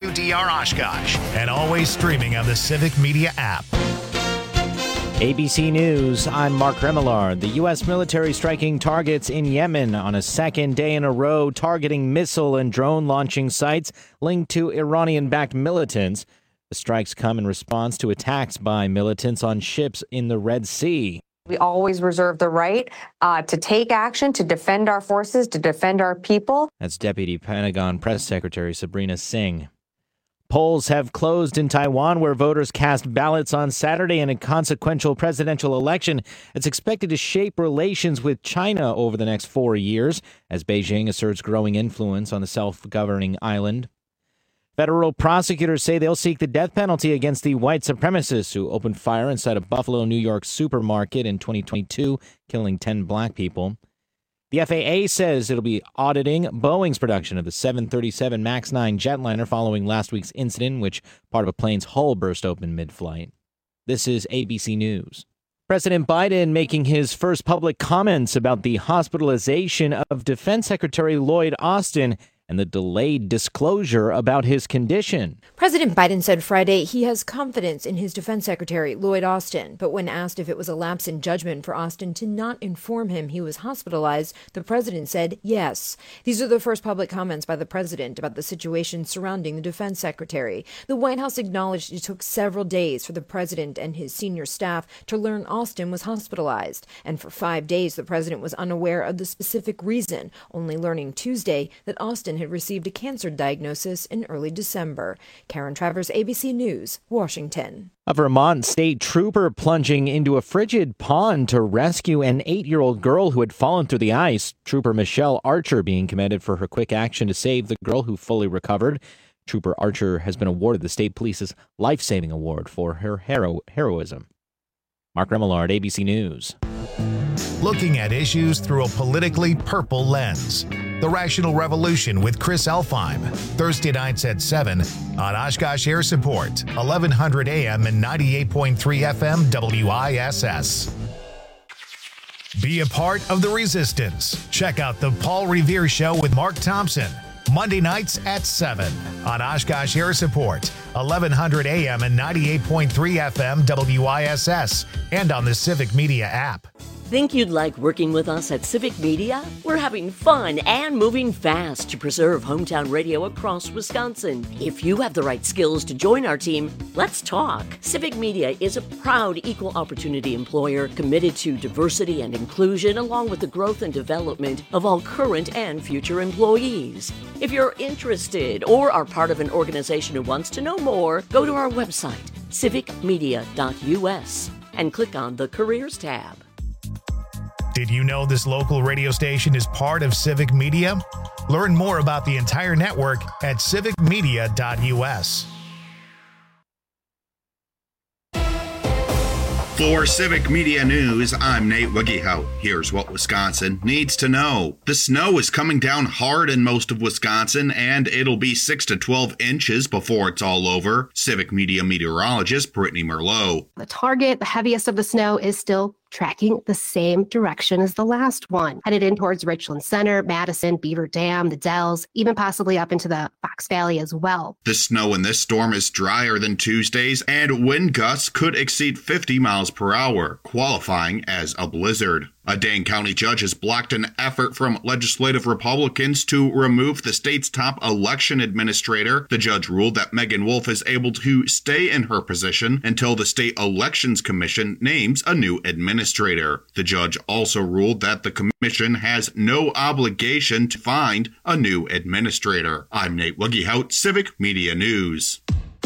WDR Oshkosh, and always streaming on the Civic Media app. ABC News, I'm Mark Remillard. The U.S. military striking targets in Yemen on a second day in a row, targeting missile and drone launching sites linked to Iranian-backed militants. The strikes come in response to attacks by militants on ships in the Red Sea. We always reserve the right to take action, to defend our forces, to defend our people. That's Deputy Pentagon Press Secretary Sabrina Singh. Polls have closed in Taiwan, where voters cast ballots on Saturday in a consequential presidential election. It's expected to shape relations with China over the next 4 years, as Beijing asserts growing influence on the self-governing island. Federal prosecutors say they'll seek the death penalty against the white supremacists who opened fire inside a Buffalo, New York supermarket in 2022, killing 10 black people. The FAA says it'll be auditing Boeing's production of the 737 MAX 9 jetliner following last week's incident in which part of a plane's hull burst open mid-flight. This is ABC News. President Biden making his first public comments about the hospitalization of Defense Secretary Lloyd Austin and the delayed disclosure about his condition. President Biden said Friday he has confidence in his defense secretary, Lloyd Austin. But when asked if it was a lapse in judgment for Austin to not inform him he was hospitalized, the president said yes. These are the first public comments by the president about the situation surrounding the defense secretary. The White House acknowledged it took several days for the president and his senior staff to learn Austin was hospitalized. And for 5 days, the president was unaware of the specific reason, only learning Tuesday that Austin had received a cancer diagnosis in early December. Karen Travers, ABC News, Washington. A Vermont state trooper plunging into a frigid pond to rescue an 8-year-old girl who had fallen through the ice. Trooper Michelle Archer being commended for her quick action to save the girl, who fully recovered. Trooper Archer has been awarded the state police's life-saving award for her heroism. Mark Remillard, ABC News. Looking at issues through a politically purple lens. The Rational Revolution with Chris Elfheim, Thursday nights at 7 on Oshkosh Air Support, 1100 AM and 98.3 FM WISS. Be a part of the resistance. Check out the Paul Revere Show with Mark Thompson, Monday nights at 7 on Oshkosh Air Support, 1100 AM and 98.3 FM WISS, and on the Civic Media app. Think you'd like working with us at Civic Media? We're having fun and moving fast to preserve hometown radio across Wisconsin. If you have the right skills to join our team, let's talk. Civic Media is a proud equal opportunity employer committed to diversity and inclusion, along with the growth and development of all current and future employees. If you're interested or are part of an organization who wants to know more, go to our website, civicmedia.us, and click on the Careers tab. Did you know this local radio station is part of Civic Media? Learn more about the entire network at civicmedia.us. For Civic Media News, I'm Nate Wiggyhout. Here's what Wisconsin needs to know. The snow is coming down hard in most of Wisconsin, and it'll be 6 to 12 inches before it's all over. Civic Media meteorologist Brittany Merlot. The target, the heaviest of the snow, is still tracking the same direction as the last one, headed in towards Richland Center, Madison, Beaver Dam, the Dells, even possibly up into the Fox Valley as well. The snow in this storm is drier than Tuesday's, and wind gusts could exceed 50 miles per hour, qualifying as a blizzard. A Dane County judge has blocked an effort from legislative Republicans to remove the state's top election administrator. The judge ruled that Megan Wolf is able to stay in her position until the State Elections Commission names a new administrator. The judge also ruled that the commission has no obligation to find a new administrator. I'm Nate Wiggyhout, Civic Media News.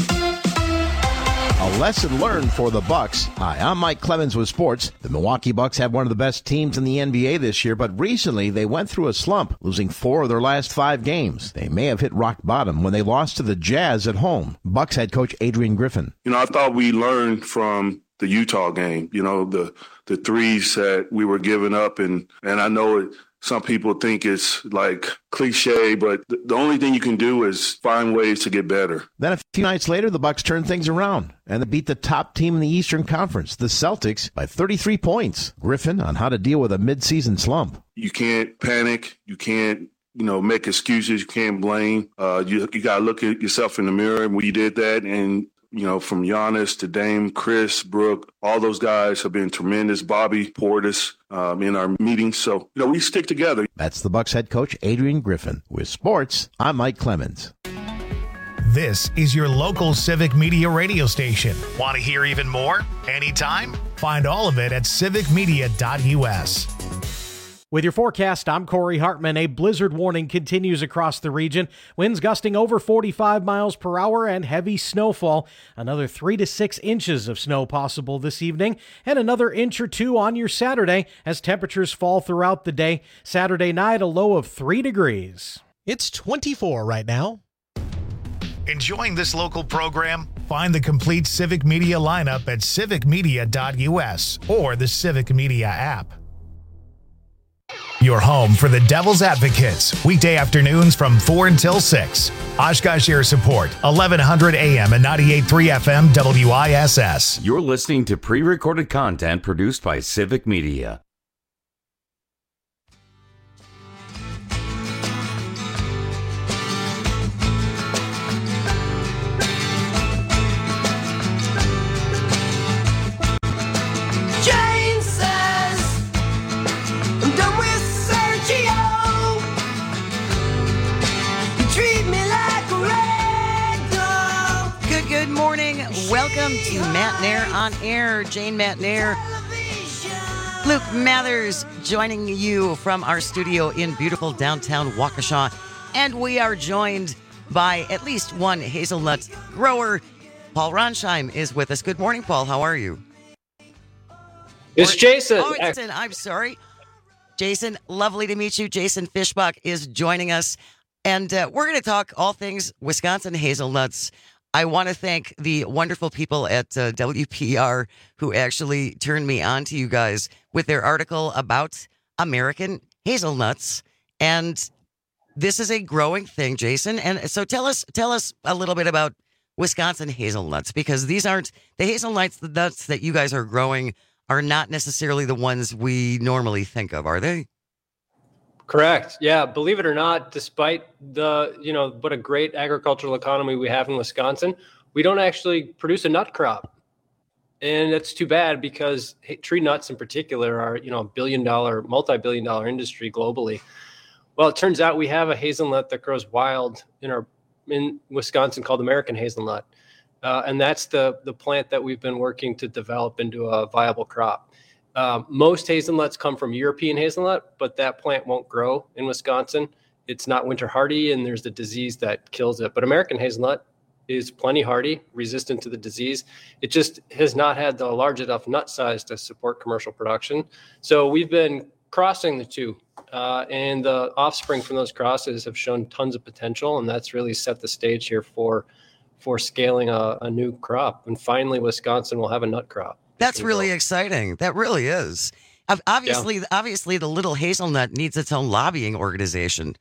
A lesson learned for the Bucks. Hi, I'm Mike Clemens with sports. The Milwaukee Bucks have one of the best teams in the NBA this year, but recently they went through a slump, losing 4 of their last 5 games. They may have hit rock bottom when they lost to the Jazz at home. Bucks head coach Adrian Griffin. I thought we learned from the Utah game, the threes that we were giving up, and I know some people think it's like cliche, but the only thing you can do is find ways to get better. Then a few nights later, the Bucks turned things around and they beat the top team in the Eastern Conference, the Celtics, by 33 points. Griffin on how to deal with a midseason slump. You can't panic. You can't make excuses. You can't blame. You got to look at yourself in the mirror. And we did that. And, from Giannis to Dame, Chris, Brooke, all those guys have been tremendous. Bobby Portis in our meetings. So, we stick together. That's the Bucks head coach, Adrian Griffin. With sports, I'm Mike Clemens. This is your local Civic Media radio station. Want to hear even more? Anytime? Find all of it at civicmedia.us. With your forecast, I'm Corey Hartman. A blizzard warning continues across the region. Winds gusting over 45 miles per hour and heavy snowfall. Another 3 to 6 inches of snow possible this evening, and another inch or two on your Saturday as temperatures fall throughout the day. Saturday night, a low of 3 degrees. It's 24 right now. Enjoying this local program? Find the complete Civic Media lineup at civicmedia.us or the Civic Media app. Your home for the Devil's Advocates, weekday afternoons from 4 until 6. Oshkosh Air Support, 1100 AM and 98.3 FM WISS. You're listening to pre-recorded content produced by Civic Media. Welcome to Matt Nair on Air. Jane Matt Nair, Luke Mathers joining you from our studio in beautiful downtown Waukesha. And we are joined by at least one hazelnut grower. Paul Ronsheim is with us. Good morning, Paul. How are you? It's Jason. Oh, it's Jason. I'm sorry. Jason, lovely to meet you. Jason Fishbach is joining us. And we're going to talk all things Wisconsin hazelnuts. I want to thank the wonderful people at WPR who actually turned me on to you guys with their article about American hazelnuts. And this is a growing thing, Jason. And so tell us a little bit about Wisconsin hazelnuts, because these aren't the hazelnuts, the nuts that you guys are growing are not necessarily the ones we normally think of, are they? Correct. Yeah. Believe it or not, despite what a great agricultural economy we have in Wisconsin, we don't actually produce a nut crop. And that's too bad, because tree nuts in particular are, a multi-billion dollar industry globally. Well, it turns out we have a hazelnut that grows wild in Wisconsin called American hazelnut. And that's the plant that we've been working to develop into a viable crop. Most hazelnuts come from European hazelnut, but that plant won't grow in Wisconsin. It's not winter hardy, and there's the disease that kills it. But American hazelnut is plenty hardy, resistant to the disease. It just has not had the large enough nut size to support commercial production. So we've been crossing the two, and the offspring from those crosses have shown tons of potential, and that's really set the stage here for scaling a new crop. And finally, Wisconsin will have a nut crop. That's really exciting. That really is. Obviously, the little hazelnut needs its own lobbying organization.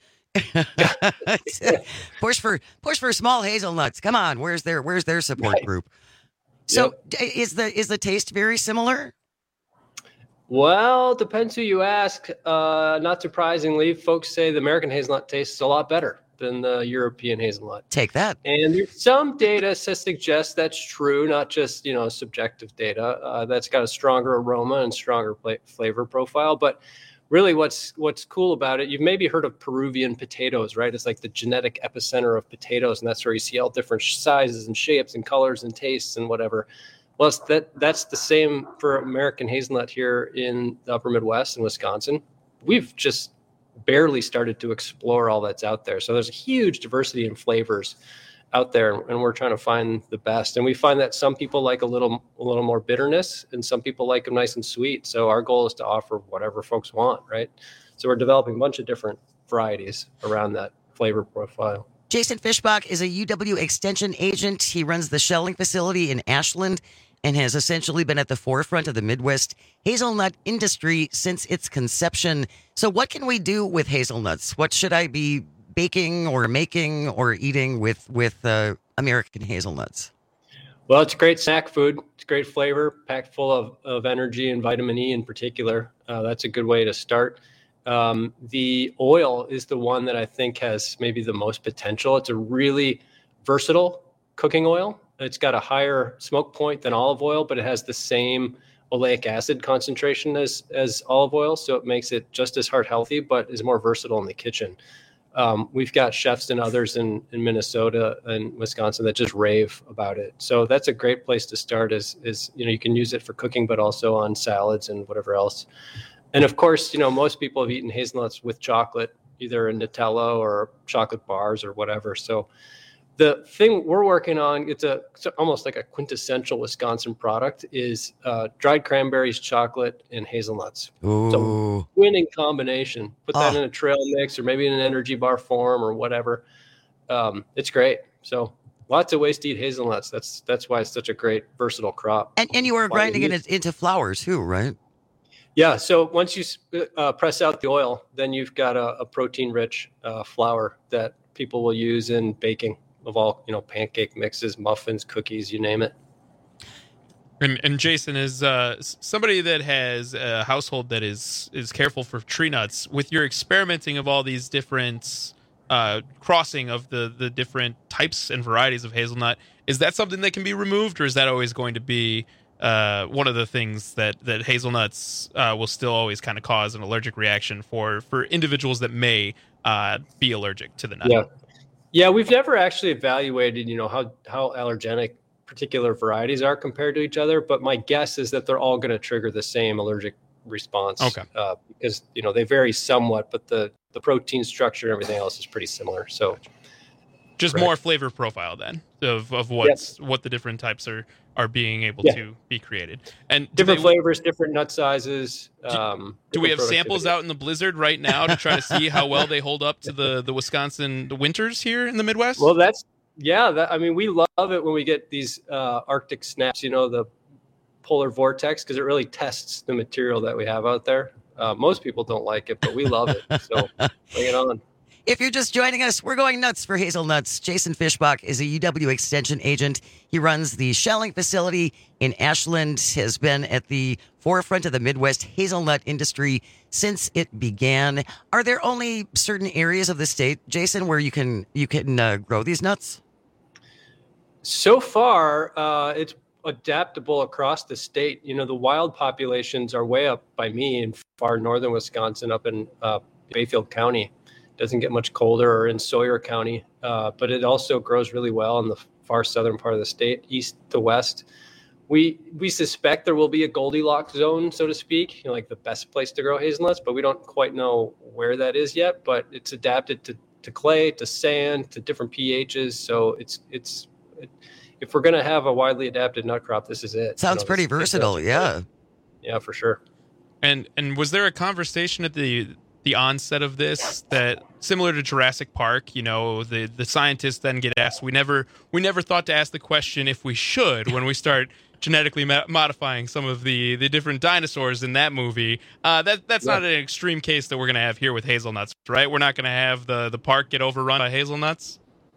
push for small hazelnuts. Come on, where's their support group? So, is the taste very similar? Well, depends who you ask. Not surprisingly, folks say the American hazelnut tastes a lot better than the European hazelnut. Take that. And there's some data to suggest that's true, not just, subjective data. That's got a stronger aroma and stronger flavor profile. But really what's cool about it, you've maybe heard of Peruvian potatoes, right? It's like the genetic epicenter of potatoes, and that's where you see all different sizes and shapes and colors and tastes and whatever. Well, that's the same for American hazelnut here in the upper Midwest and Wisconsin. We've just barely started to explore all that's out there. So there's a huge diversity in flavors out there, and we're trying to find the best. And we find that some people like a little more bitterness, and some people like them nice and sweet. So our goal is to offer whatever folks want, right? So we're developing a bunch of different varieties around that flavor profile. Jason Fishbach is a UW Extension agent. He runs the shelling facility in Ashland and has essentially been at the forefront of the Midwest hazelnut industry since its conception. So what can we do with hazelnuts? What should I be baking or making or eating with American hazelnuts? Well, it's a great snack food. It's great flavor, packed full of energy and vitamin E in particular. That's a good way to start. The oil is the one that I think has maybe the most potential. It's a really versatile cooking oil. It's got a higher smoke point than olive oil, but it has the same oleic acid concentration as olive oil. So it makes it just as heart healthy, but is more versatile in the kitchen. We've got chefs and others in Minnesota and Wisconsin that just rave about it. So that's a great place to start is, you can use it for cooking, but also on salads and whatever else. And of course, most people have eaten hazelnuts with chocolate, either in Nutella or chocolate bars or whatever. So the thing we're working on, it's almost like a quintessential Wisconsin product, is dried cranberries, chocolate, and hazelnuts. Ooh. So winning combination. Put that in a trail mix or maybe in an energy bar form or whatever. It's great. So lots of ways to eat hazelnuts. That's why it's such a great versatile crop. And you were grinding it into flour too, right? Yeah. So once you press out the oil, then you've got a protein-rich flour that people will use in baking of all, pancake mixes, muffins, cookies, you name it. And Jason is somebody that has a household that is careful for tree nuts. With your experimenting of all these different crossing of the different types and varieties of hazelnut, is that something that can be removed, or is that always going to be one of the things that hazelnuts will still always kind of cause an allergic reaction for individuals that may be allergic to the nut? Yeah, we've never actually evaluated, how allergenic particular varieties are compared to each other. But my guess is that they're all going to trigger the same allergic response. Okay. Because, they vary somewhat, but the protein structure and everything else is pretty similar. So just more flavor profile then of what the different types are being able to be created. And different flavors, different nut sizes. Do we have samples out in the blizzard right now to try to see how well they hold up to the Wisconsin winters here in the Midwest? Well, we love it when we get these Arctic snaps, the polar vortex, because it really tests the material that we have out there. Most people don't like it, but we love it. So bring it on. If you're just joining us, we're going nuts for hazelnuts. Jason Fischbach is a UW Extension agent. He runs the shelling facility in Ashland, has been at the forefront of the Midwest hazelnut industry since it began. Are there only certain areas of the state, Jason, where you can grow these nuts? So far, it's adaptable across the state. The wild populations are way up by me in far northern Wisconsin, up in Bayfield County. Doesn't get much colder, or in Sawyer County, but it also grows really well in the far southern part of the state, east to west. We suspect there will be a Goldilocks zone, so to speak, like the best place to grow hazelnuts, but we don't quite know where that is yet. But it's adapted to clay, to sand, to different pHs. So if we're going to have a widely adapted nut crop, this is it. Sounds pretty versatile, yeah. Yeah, for sure. And was there a conversation at the onset of this that, similar to Jurassic Park, the scientists then get asked, we never thought to ask the question if we should when we start genetically modifying some of the different dinosaurs in that movie. That's not an extreme case that we're going to have here with hazelnuts, right? We're not going to have the park get overrun by hazelnuts.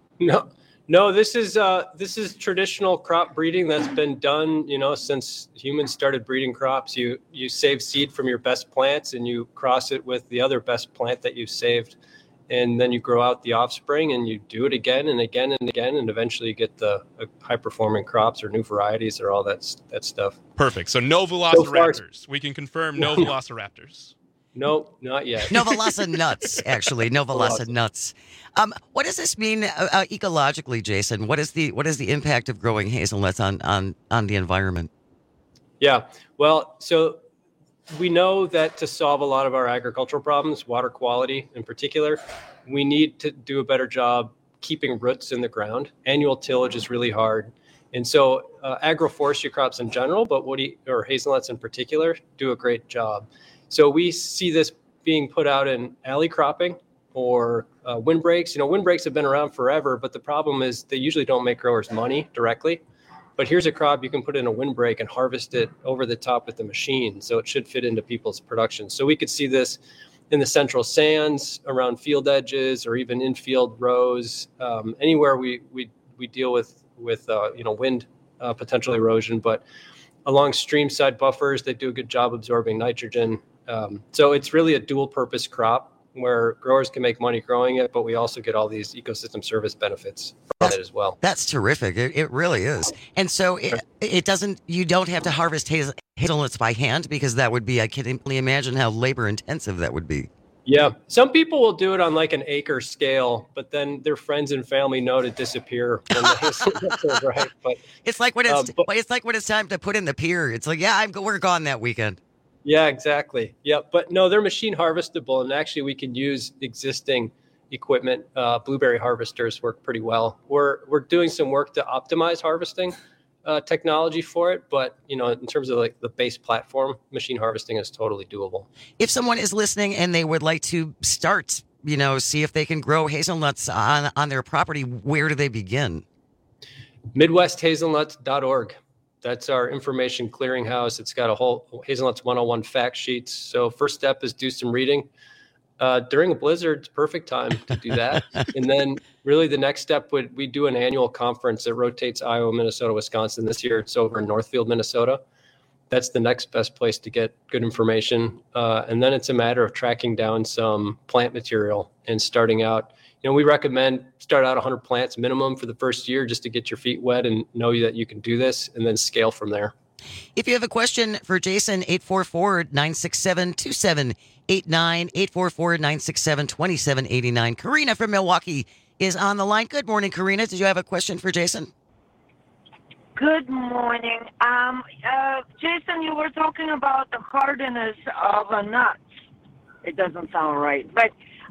No, this is traditional crop breeding that's been done, since humans started breeding crops. You save seed from your best plants and you cross it with the other best plant that you saved, and then you grow out the offspring and you do it again and again and again, and eventually you get the high performing crops or new varieties or all that stuff. Perfect. So no velociraptors. We can confirm no velociraptors. Nope, not yet. No Velociraptor nuts, actually. No Velociraptor nuts. What does this mean ecologically, Jason? What is the impact of growing hazelnuts on the environment? Yeah, well, so we know that to solve a lot of our agricultural problems, water quality in particular, we need to do a better job keeping roots in the ground. Annual tillage is really hard. And so agroforestry crops in general, but or hazelnuts in particular, do a great job. So we see this being put out in alley cropping or windbreaks. Windbreaks have been around forever, but the problem is they usually don't make growers money directly. But here's a crop you can put in a windbreak and harvest it over the top with the machine. So it should fit into people's production. So we could see this in the central sands, around field edges, or even infield rows, anywhere we deal with wind potential erosion. But along stream side buffers, they do a good job absorbing nitrogen. So it's really a dual purpose crop where growers can make money growing it, but we also get all these ecosystem service benefits from it as well. That's terrific. It really is. And so you don't have to harvest hazelnuts by hand, because that would be, I can only imagine how labor intensive that would be. Yeah. Some people will do it on like an acre scale, but then their friends and family know to disappear when the hazelnuts are ripe. But it's like when it's time to put in the pear. It's like, we're gone that weekend. Yeah, exactly. Yeah, but no, they're machine harvestable, and actually we can use existing equipment. Blueberry harvesters work pretty well. We're doing some work to optimize harvesting technology for it, but in terms of like the base platform, machine harvesting is totally doable. If someone is listening and they would like to start, see if they can grow hazelnuts on their property, where do they begin? MidwestHazelnuts.org. That's our information clearinghouse. It's got a whole Hazelnuts 101 fact sheets. So first step is do some reading. During a blizzard, it's perfect time to do that. And then really the next step we do an annual conference that rotates Iowa, Minnesota, Wisconsin. This year it's over in Northfield, Minnesota. That's the next best place to get good information. And then it's a matter of tracking down some plant material and starting out. We recommend start out 100 plants minimum for the first year just to get your feet wet and know that you can do this, and then scale from there. If you have a question for Jason, 844-967-2789, 844-967-2789. Karina from Milwaukee is on the line. Good morning, Karina. Did you have a question for Jason? Good morning. Jason, you were talking about the hardness of a nut. It doesn't sound right, but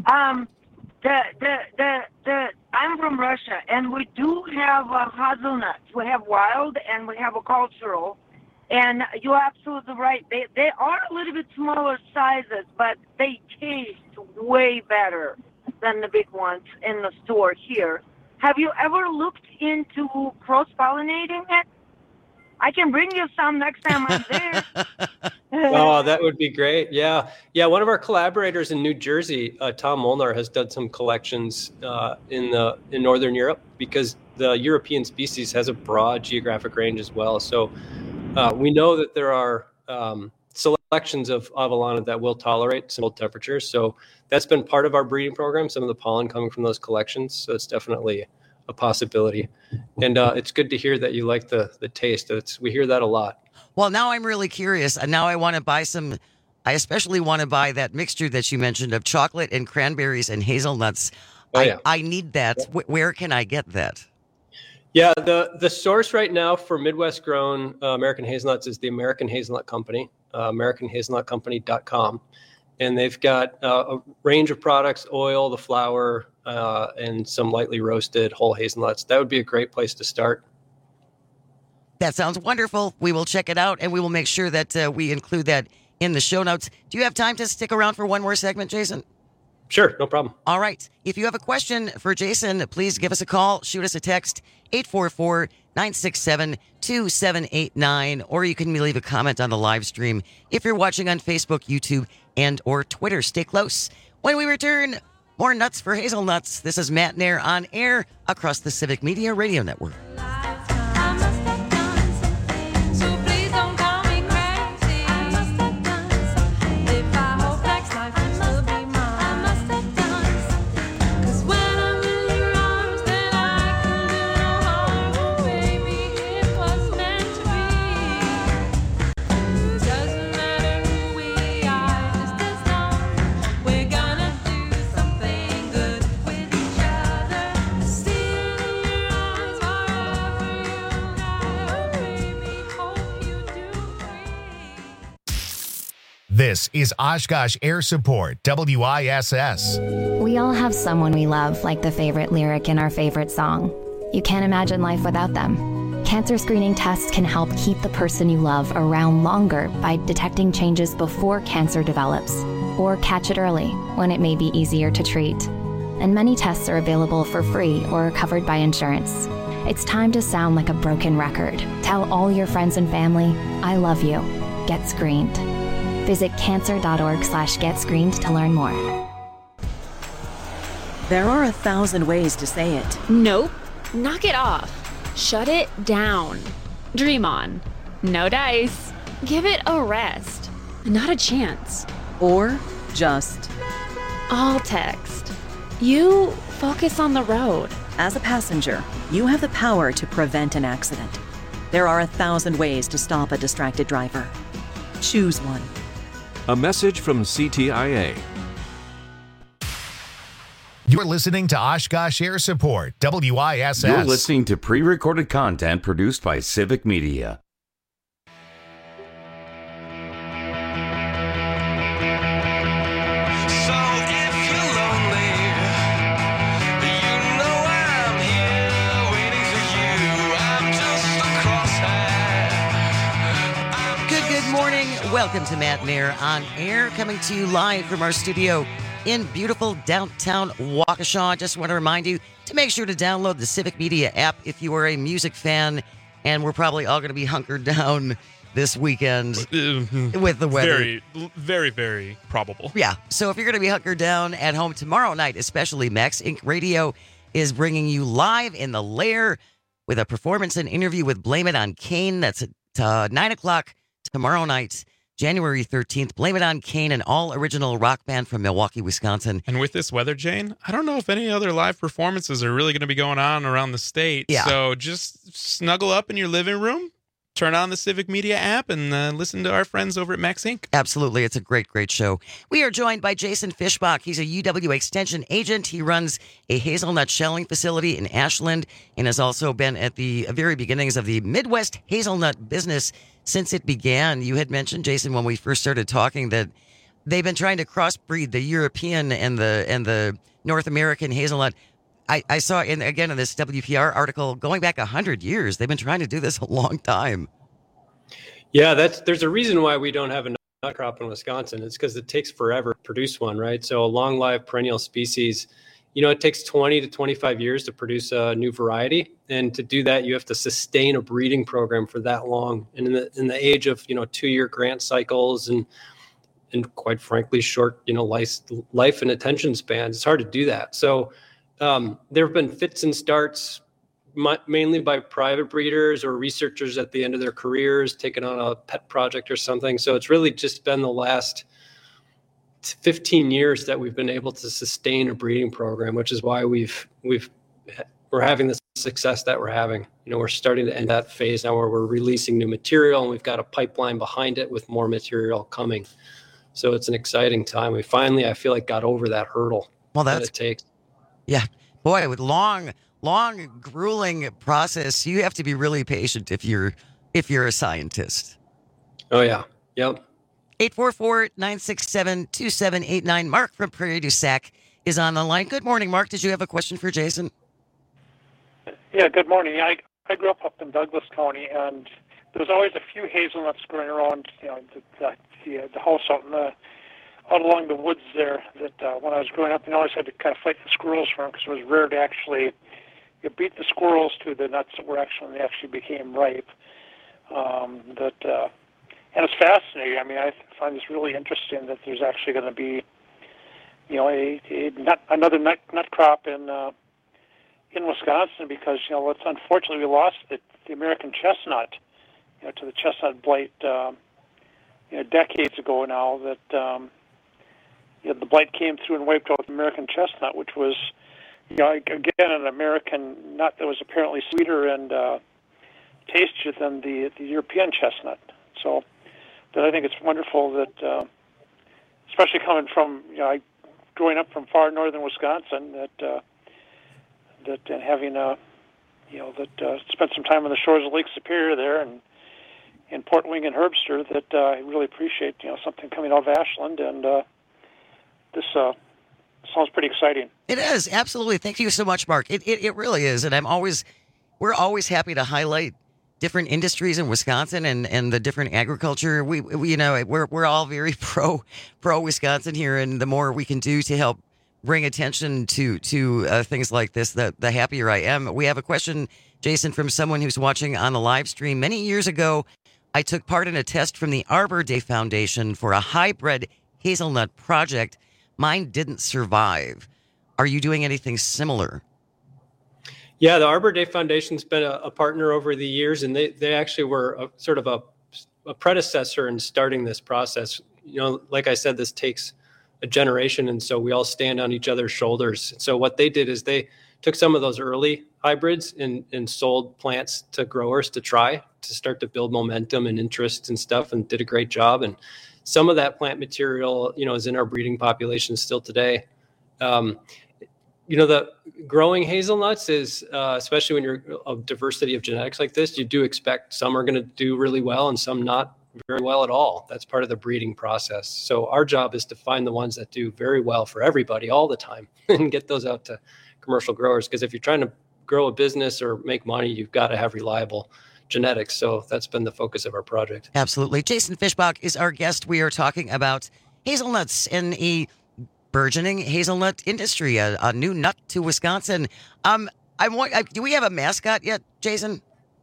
I'm from Russia, and we do have hazelnuts. We have wild and we have a cultural, and you're absolutely right. They are a little bit smaller sizes, but they taste way better than the big ones in the store here. Have you ever looked into cross-pollinating it? I can bring you some next time I'm there. Oh, that would be great. Yeah. One of our collaborators in New Jersey, Tom Molnar, has done some collections in Northern Europe, because the European species has a broad geographic range as well. So we know that there are selections of Avellana that will tolerate some cold temperatures. So that's been part of our breeding program, some of the pollen coming from those collections. So it's definitely a possibility. And it's good to hear that you like the taste. We hear that a lot. Well, now I'm really curious. And now I want to buy some. I especially want to buy that mixture that you mentioned of chocolate and cranberries and hazelnuts. I need that. Yeah. Where can I get that? Yeah, the source right now for Midwest grown American hazelnuts is the American Hazelnut Company, AmericanHazelnutCompany.com. And they've got a range of products, oil, the flour, and some lightly roasted whole hazelnuts. That would be a great place to start. That sounds wonderful. We will check it out, and we will make sure that we include that in the show notes. Do you have time to stick around for one more segment, Jason? Sure, no problem. All right. If you have a question for Jason, please give us a call. Shoot us a text, 844-967-2789, or you can leave a comment on the live stream if you're watching on Facebook, YouTube, and or Twitter. Stay close. When we return, more Nuts for Hazelnuts. This is Matt Nair on air across the Civic Media Radio Network. This is Oshkosh Air Support, WISS. We all have someone we love, like the favorite lyric in our favorite song. You can't imagine life without them. Cancer screening tests can help keep the person you love around longer by detecting changes before cancer develops, or catch it early when it may be easier to treat. And many tests are available for free or are covered by insurance. It's time to sound like a broken record. Tell all your friends and family, I love you. Get screened. Visit cancer.org/getscreened to learn more. There are 1,000 ways to say it. Nope. Knock it off. Shut it down. Dream on. No dice. Give it a rest. Not a chance. or just I'll text. You focus on the road. as a passenger, you have the power to prevent an accident. There are 1,000 ways to stop a distracted driver. Choose one. A message from CTIA. You're listening to Oshkosh Air Support, WISS. You're listening to pre-recorded content produced by Civic Media. Welcome to Matt and Air on Air, coming to you live from our studio in beautiful downtown Waukesha. Just want to remind you to make sure to download the Civic Media app if you are a music fan, and we're probably all going to be hunkered down this weekend with the weather. Very, very probable. Yeah, so if you're going to be hunkered down at home tomorrow night, especially, Max Inc. Radio is bringing you live in the Lair with a performance and interview with Blame It on Kane. That's at 9 o'clock tomorrow night. January 13th, Blame It on Kane, an all-original rock band from Milwaukee, Wisconsin. And with this weather, Jane, I don't know if any other live performances are really going to be going on around the state. Yeah. So just snuggle up in your living room, turn on the Civic Media app, and listen to our friends over at Max Inc. Absolutely. It's a great, great show. We are joined by Jason Fischbach. He's a UW Extension agent. He runs a hazelnut shelling facility in Ashland and has also been at the very beginnings of the Midwest hazelnut business since it began. You had mentioned, Jason, when we first started talking, that they've been trying to crossbreed the European and the North American hazelnut. I saw in this WPR article going back 100 years. They've been trying to do this a long time. Yeah, there's a reason why we don't have a nut crop in Wisconsin. It's because it takes forever to produce one, right? So a long live perennial species, it takes 20 to 25 years to produce a new variety. And to do that, you have to sustain a breeding program for that long. And in the age of, 2-year grant cycles and quite frankly, short, life and attention spans, it's hard to do that. So there have been fits and starts, mainly by private breeders or researchers at the end of their careers, taking on a pet project or something. So it's really just been the last 15 years that we've been able to sustain a breeding program, which is why we're having the success that we're having. We're starting to end that phase now where we're releasing new material, and we've got a pipeline behind it with more material coming. So it's an exciting time. We finally, I feel like, got over that hurdle. Well, that it takes. Yeah, boy, with long, grueling process, you have to be really patient if you're a scientist. Oh yeah, yep. 844-967-2789. Mark from Prairie du Sac is on the line. Good morning, Mark. Did you have a question for Jason? Yeah, good morning. I grew up in Douglas County, and there was always a few hazelnuts growing around, the house out along the woods there. That when I was growing up, I always had to kind of fight the squirrels for them because it was rare to actually beat the squirrels to the nuts that were they actually became ripe. And it's fascinating. I mean, I find this really interesting that there's actually going to be, another nut crop in Wisconsin because it's unfortunately we lost the American chestnut, to the chestnut blight, decades ago now. That the blight came through and wiped out the American chestnut, which was, again, an American nut that was apparently sweeter and tastier than the European chestnut. So. But I think it's wonderful that, especially coming from, growing up from far northern Wisconsin, that and having, spent some time on the shores of Lake Superior there and in Port Wing and Herbster, that I really appreciate, something coming out of Ashland, and this sounds pretty exciting. It is, absolutely. Thank you so much, Mark. It really is, and we're always happy to highlight different industries in Wisconsin and the different agriculture. We're all very pro Wisconsin here, and the more we can do to help bring attention to things like this, the happier I am. We have a question, Jason, from someone who's watching on the live stream. Many years ago, I took part in a test from the Arbor Day Foundation for a hybrid hazelnut project. Mine didn't survive. Are you doing anything similar? Yeah, the Arbor Day Foundation's been a partner over the years, and they actually were sort of a predecessor in starting this process. like I said, this takes a generation, and so we all stand on each other's shoulders. So what they did is they took some of those early hybrids and sold plants to growers to try to start to build momentum and interest and stuff, and did a great job. And some of that plant material, is in our breeding population still today. The growing hazelnuts is, especially when you're a diversity of genetics like this, you do expect some are going to do really well and some not very well at all. That's part of the breeding process. So our job is to find the ones that do very well for everybody all the time and get those out to commercial growers. Because if you're trying to grow a business or make money, you've got to have reliable genetics. So that's been the focus of our project. Absolutely. Jason Fischbach is our guest. We are talking about hazelnuts in a burgeoning hazelnut industry, a new nut to Wisconsin. Do we have a mascot yet, Jason?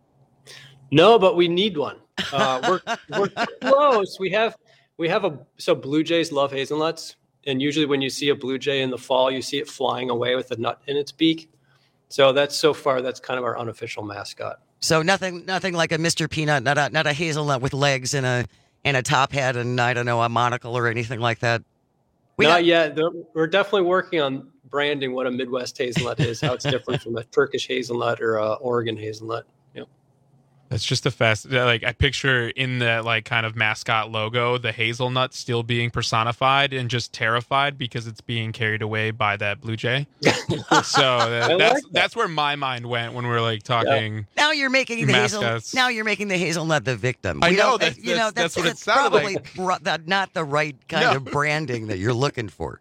No, but we need one. We're close. So blue jays love hazelnuts, and usually when you see a blue jay in the fall, you see it flying away with a nut in its beak. So that's kind of our unofficial mascot. So nothing like a Mr. Peanut, not a hazelnut with legs and a top hat and I don't know, a monocle or anything like that. Not yet. We're definitely working on branding what a Midwest hazelnut is, how it's different from a Turkish hazelnut or a Oregon hazelnut. Yep. That's just I picture in the kind of mascot logo, the hazelnut still being personified and just terrified because it's being carried away by that blue jay. So that's where my mind went when we were talking. Yeah. Now you're making the hazelnut the victim. I know that's what it sounded like. Probably not the right kind of branding that you're looking for.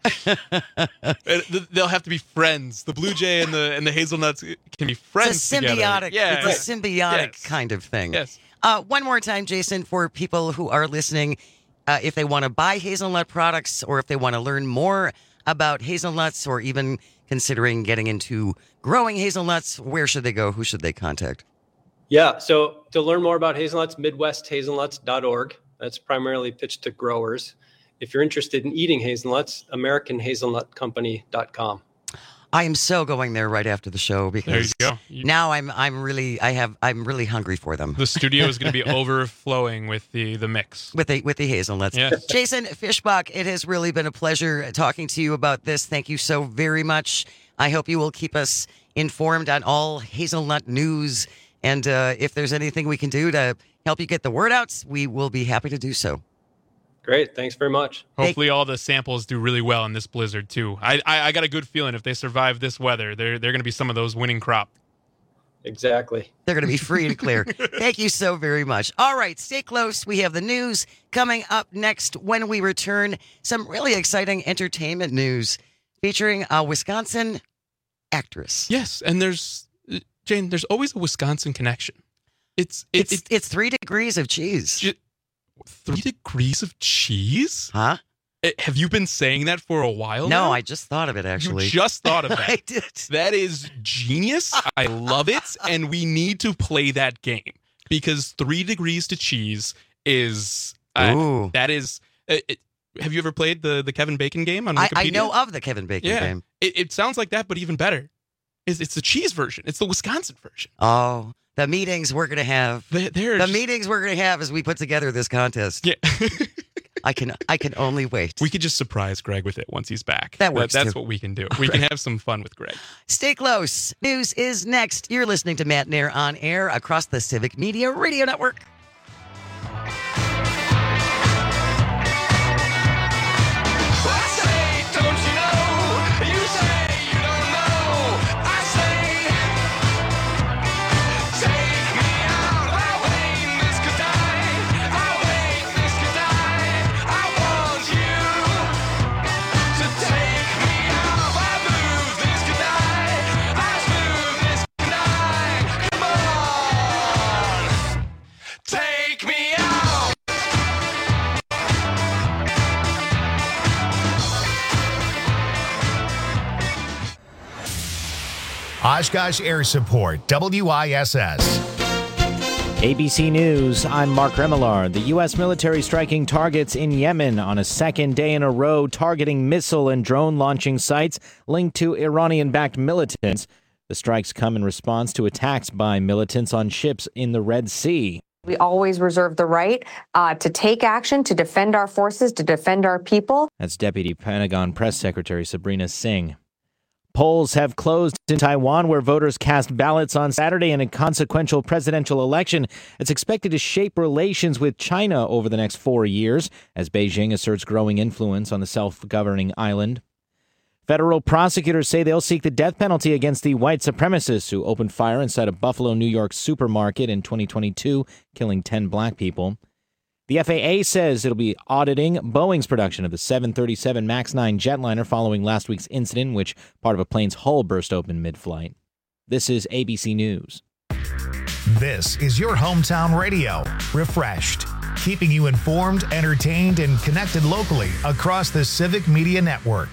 They'll have to be friends. The blue jay and the hazelnuts can be friends. It's a symbiotic. Yeah, it's a symbiotic kind of thing. Yes. One more time, Jason, for people who are listening, if they want to buy hazelnut products or if they want to learn more about hazelnuts or even considering getting into growing hazelnuts, where should they go? Who should they contact? Yeah. So to learn more about hazelnuts, MidwestHazelnuts.org. That's primarily pitched to growers. If you're interested in eating hazelnuts, AmericanHazelnutCompany.com. I am so going there right after the show because there you go. Now I'm really hungry for them. The studio is going to be overflowing with the mix with the hazelnuts. Yes. Jason Fischbach, it has really been a pleasure talking to you about this. Thank you so very much. I hope you will keep us informed on all hazelnut news, and if there's anything we can do to help you get the word out, we will be happy to do so. Great. Thanks very much. Hopefully all the samples do really well in this blizzard, too. I got a good feeling if they survive this weather, they're going to be some of those winning crop. Exactly. They're going to be free and clear. Thank you so very much. All right, stay close. We have the news coming up next when we return. Some really exciting entertainment news featuring a Wisconsin actress. Yes, and there's always a Wisconsin connection. It's 3 degrees of cheese. 3 degrees of cheese? Huh? Have you been saying that for a while No, now? I just thought of it, actually. You just thought of that. I did. That is genius. I love it. And we need to play that game because 3 degrees to cheese is... that is... have you ever played the Kevin Bacon game on Wikipedia? I know of the Kevin Bacon game. It sounds like that, but even better. It's the cheese version. It's the Wisconsin version. Oh, the meetings we're going to have. Meetings we're going to have as we put together this contest. Yeah. I can only wait. We could just surprise Greg with it once he's back. That works That's too. what we can do. We can have some fun with Greg. Stay close. News is next. You're listening to Matt Nair on air across the Civic Media Radio Network. Oshkosh Air Support, WISS. ABC News, I'm Mark Remillard. The U.S. military striking targets in Yemen on a second day in a row, targeting missile and drone launching sites linked to Iranian-backed militants. The strikes come in response to attacks by militants on ships in the Red Sea. We always reserve the right to take action, to defend our forces, to defend our people. That's Deputy Pentagon Press Secretary Sabrina Singh. Polls have closed in Taiwan, where voters cast ballots on Saturday in a consequential presidential election. It's expected to shape relations with China over the next 4 years, as Beijing asserts growing influence on the self-governing island. Federal prosecutors say they'll seek the death penalty against the white supremacists who opened fire inside a Buffalo, New York supermarket in 2022, killing 10 black people. The FAA says it'll be auditing Boeing's production of the 737 MAX 9 jetliner following last week's incident in which part of a plane's hull burst open mid-flight. This is ABC News. This is your hometown radio, Refreshed, keeping you informed, entertained, and connected locally across the Civic Media Network.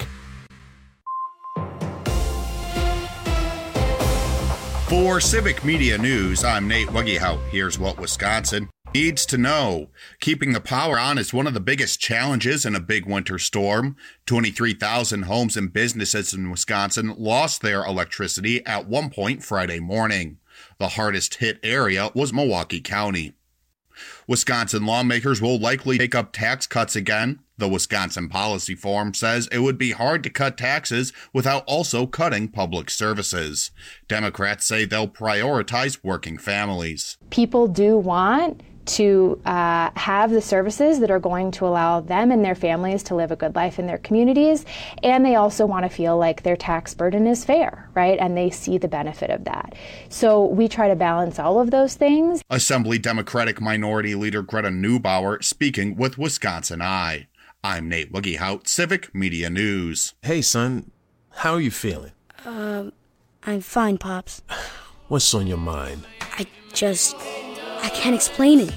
For Civic Media News, I'm Nate Wuggehout. Here's what Wisconsin needs to know. Keeping the power on is one of the biggest challenges in a big winter storm. 23,000 homes and businesses in Wisconsin lost their electricity at one point Friday morning. The hardest hit area was Milwaukee County. Wisconsin lawmakers will likely take up tax cuts again. The Wisconsin Policy Forum says it would be hard to cut taxes without also cutting public services. Democrats say they'll prioritize working families. People do want to have the services that are going to allow them and their families to live a good life in their communities, and they also want to feel like their tax burden is fair, right? And they see the benefit of that. So we try to balance all of those things. Assembly Democratic Minority Leader Greta Neubauer speaking with Wisconsin Eye. I'm Nate Wuggehout, Civic Media News. Hey, son, how are you feeling? I'm fine, Pops. What's on your mind? I can't explain it.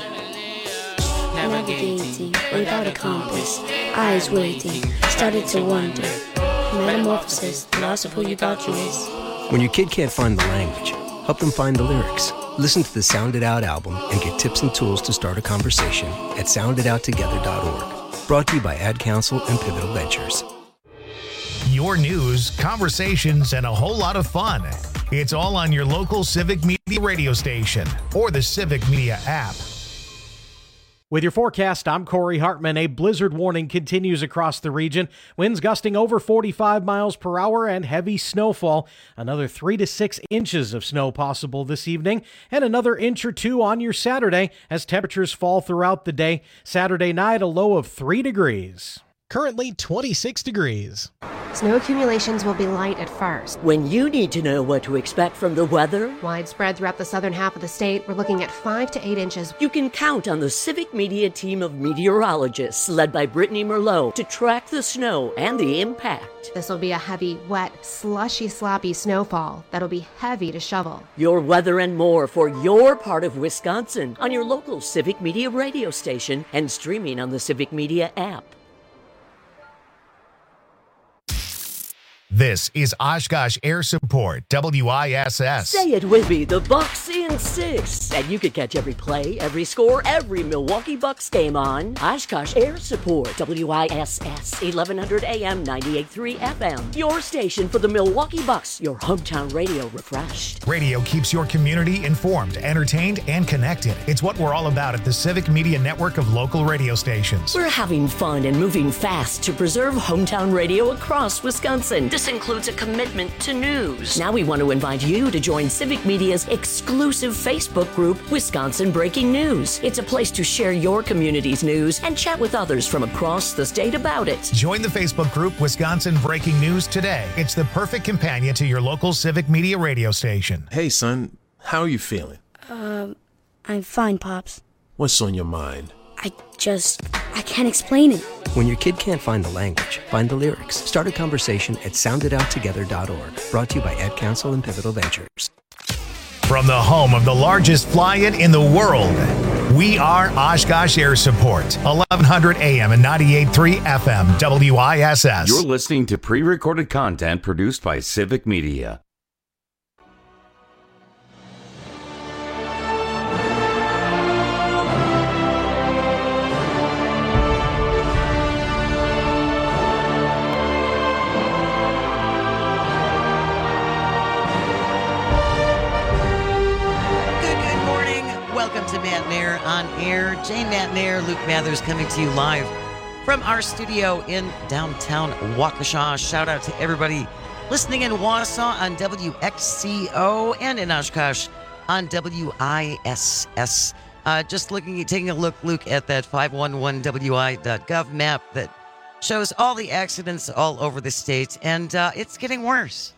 Navigating without a compass, eyes waiting, started to wonder. Metamorphosis, the loss of who you thought you was. When your kid can't find the language, help them find the lyrics. Listen to the Sound It Out album and get tips and tools to start a conversation at sounditouttogether.org. Brought to you by Ad Council and Pivotal Ventures. Your news, conversations, and a whole lot of fun. It's all on your local Civic Media radio station or the Civic Media app. With your forecast, I'm Corey Hartman. A blizzard warning continues across the region. Winds gusting over 45 miles per hour and heavy snowfall. Another 3 to 6 inches of snow possible this evening, and another inch or two on your Saturday as temperatures fall throughout the day. Saturday night, a low of 3 degrees. Currently 26 degrees. Snow accumulations will be light at first. When you need to know what to expect from the weather, Widespread throughout the southern half of the state, we're looking at 5 to 8 inches. you can count on the Civic Media team of meteorologists led by Brittany Merlot to track the snow and the impact. This will be a heavy, wet, slushy, sloppy snowfall that'll be heavy to shovel. Your weather and more for your part of Wisconsin on your local Civic Media radio station and streaming on the Civic Media app. This is Oshkosh Air Support, WISS. Say it with me, the Bucks in 6. And you can catch every play, every score, every Milwaukee Bucks game on Oshkosh Air Support, WISS, 1100 AM, 98.3 FM. Your station for the Milwaukee Bucks, your hometown radio refreshed. Radio keeps your community informed, entertained, and connected. It's what we're all about at the Civic Media network of local radio stations. We're having fun and moving fast to preserve hometown radio across Wisconsin. This includes a commitment to news. Now we want to invite you to join Civic Media's exclusive Facebook group, Wisconsin Breaking News. It's a place to share your community's news and chat with others from across the state about it. Join the Facebook group Wisconsin Breaking News today. It's the perfect companion to your local Civic Media radio station. Hey, son, how are you feeling? I'm fine, Pops. What's on your mind? I can't explain it. When your kid can't find the language, find the lyrics. Start a conversation at sounditouttogether.org. Brought to you by Ad Council and Pivotal Ventures. From the home of the largest fly-in in the world, we are Oshkosh Air Support, 1100 AM and 98.3 FM, WISS. You're listening to pre-recorded content produced by Civic Media. welcome to Matt Nair on Air. Jane Matt Nair, Luke Mathers coming to you live from our studio in downtown Waukesha. Shout out to everybody listening in Wausau on WXCO and in Oshkosh on WISS. Just taking a look at that 511wi.gov map that shows all the accidents all over the state, and it's getting worse.